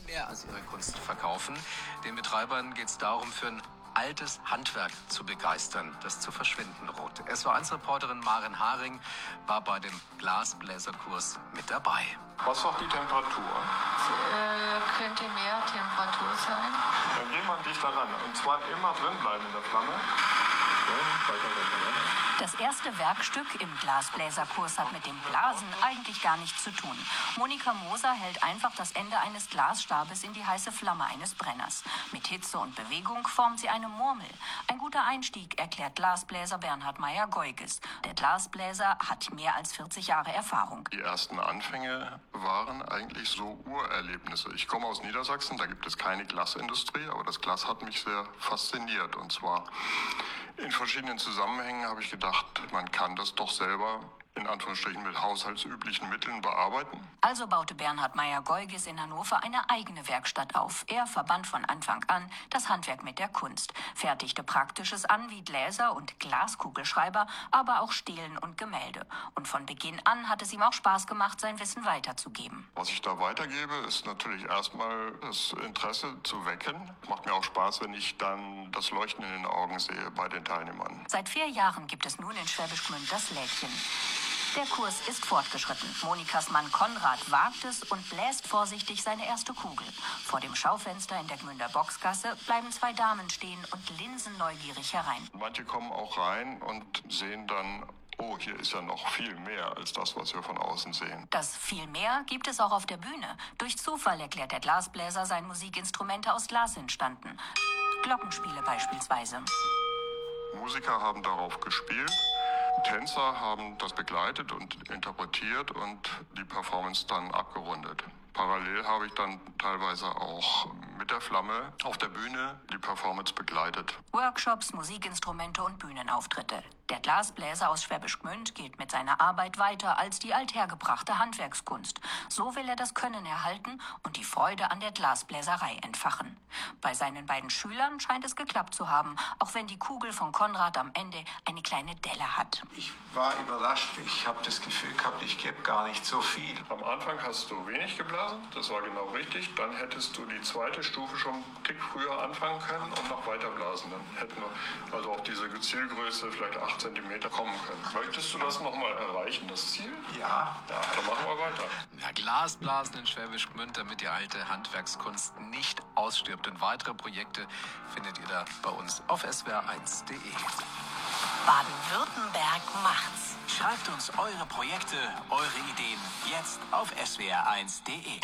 mehr als ihre Kunst verkaufen. Den Betreibern geht es darum, für ein altes Handwerk zu begeistern, das zu verschwinden droht. SW1-Reporterin Maren Haring war bei dem Glasbläserkurs mit dabei. Was sagt die Temperatur? Könnte mehr Temperatur sein. Dann gehen wir dichter ran. Und zwar immer drin bleiben in der Flamme. So, weiter. Das erste Werkstück im Glasbläserkurs hat mit dem Blasen eigentlich gar nichts zu tun. Monika Moser hält einfach das Ende eines Glasstabes in die heiße Flamme eines Brenners. Mit Hitze und Bewegung formt sie eine Murmel. Ein guter Einstieg, erklärt Glasbläser Bernhard Meyer-Goiges. Der Glasbläser hat mehr als 40 Jahre Erfahrung. Die ersten Anfänge waren eigentlich so Urerlebnisse. Ich komme aus Niedersachsen, da gibt es keine Glasindustrie, aber das Glas hat mich sehr fasziniert. Und zwar in verschiedenen Zusammenhängen habe ich gedacht, man kann das doch selber in Anführungsstrichen mit haushaltsüblichen Mitteln bearbeiten. Also baute Bernhard Meyer-Goiges in Hannover eine eigene Werkstatt auf. Er verband von Anfang an das Handwerk mit der Kunst, fertigte Praktisches an wie Gläser und Glaskugelschreiber, aber auch Stelen und Gemälde. Und von Beginn an hat es ihm auch Spaß gemacht, sein Wissen weiterzugeben. Was ich da weitergebe, ist natürlich erstmal das Interesse zu wecken. Macht mir auch Spaß, wenn ich dann das Leuchten in den Augen sehe bei den Teilnehmern. Seit 4 Jahren gibt es nun in Schwäbisch Gmünd das Lädchen. Der Kurs ist fortgeschritten. Monikas Mann Konrad wagt es und bläst vorsichtig seine erste Kugel. Vor dem Schaufenster in der Gmünder Boxgasse bleiben 2 Damen stehen und linsen neugierig herein. Manche kommen auch rein und sehen dann, oh, hier ist ja noch viel mehr als das, was wir von außen sehen. Das viel mehr gibt es auch auf der Bühne. Durch Zufall, erklärt der Glasbläser, seien Musikinstrumente aus Glas entstanden. Glockenspiele beispielsweise. Musiker haben darauf gespielt. Tänzer haben das begleitet und interpretiert und die Performance dann abgerundet. Parallel habe ich dann teilweise auch mit der Flamme auf der Bühne die Performance begleitet. Workshops, Musikinstrumente und Bühnenauftritte. Der Glasbläser aus Schwäbisch Gmünd geht mit seiner Arbeit weiter als die althergebrachte Handwerkskunst. So will er das Können erhalten und die Freude an der Glasbläserei entfachen. Bei seinen beiden Schülern scheint es geklappt zu haben, auch wenn die Kugel von Konrad am Ende eine kleine Delle hat. Ich war überrascht. Ich habe das Gefühl gehabt, ich gebe gar nicht so viel. Am Anfang hast du wenig geblasen, das war genau richtig. Dann hättest du die zweite Stufe schon einen Tick früher anfangen können und noch weiter blasen. Dann hätten wir also auf diese Zielgröße vielleicht 8 Zentimeter kommen können. Möchtest du das nochmal erreichen, das Ziel? Ja. Dann machen wir weiter. Ja, Glasblasen in Schwäbisch Gmünd, damit die alte Handwerkskunst nicht ausstirbt. Und weitere Projekte findet ihr da bei uns auf swr1.de. Baden-Württemberg macht's. Schreibt uns eure Projekte, eure Ideen jetzt auf swr1.de.